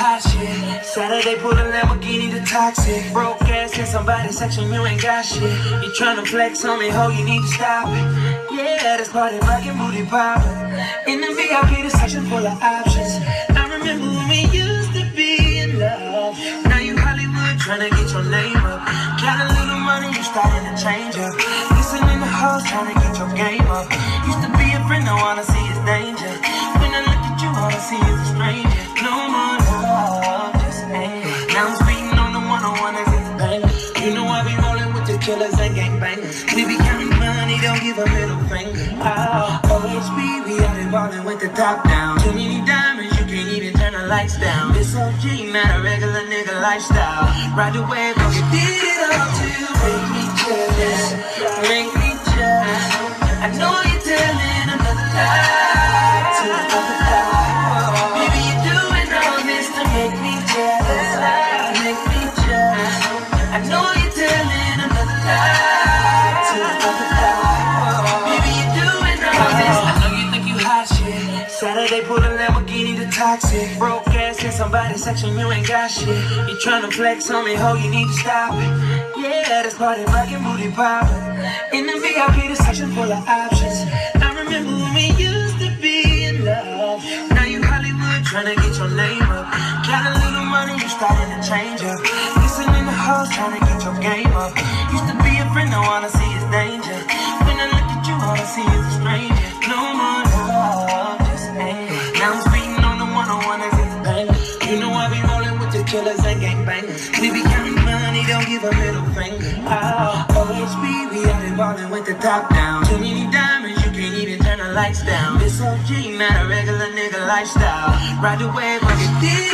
hot shit. Saturday pull a Lamborghini to toxic. Broke ass in somebody's section, you ain't got shit. You tryna flex on me, ho, you need to stop it. Yeah, this party rockin', booty poppin'. In the VIP, the section full of options. I remember when we used to be in love. Now you Hollywood tryna get your name up. Got a little money, you starting to change up. Listen in the house, tryna get your game up. Used to be a friend, I wanna see his danger. When I look at you, all I see is a stranger. No more love, just anger. Now I'm speeding on the one-on-one as it's a banger. You know I be rolling with the killers and gangbangers. We be counting money, don't give a middle finger. OHB, we out here ballin' with the top down. Too many diamonds, you can't even turn the lights down. This OG, not a regular nigga lifestyle. Ride the wave, but you did it all to make me jealous. Make me jealous. I know you're telling another lie to another lie. Baby, you're doing all this to make me jealous. Make me jealous. I know you're telling another lie to another lie. Baby, you're doing all this. I know you think you hot shit. Saturday pull a Lamborghini to toxic. Broke ass in somebody's section, you ain't got shit. You tryna flex on me, ho, you need to stop it. Yeah, this party rockin', booty poppin'. In the VIP, the section full of options. I remember when we used to be in love. Now you Hollywood tryna get your name up. Got a little money, you starting to change up. Listen in the house, tryna get your game up. Used to be a friend, I wanna see his danger. When I look at you, all I see is a stranger. No more love, just anger. Now I'm speeding on the one-on-one as it's a banger. You know I be rolling with the killers and gangbangers. We be counting money, don't give a middle finger. OHB, we out here ballin' with the top down. Too many diamonds, you can't even turn the lights down. This OG, not a regular nigga lifestyle. Ride the wave like it did.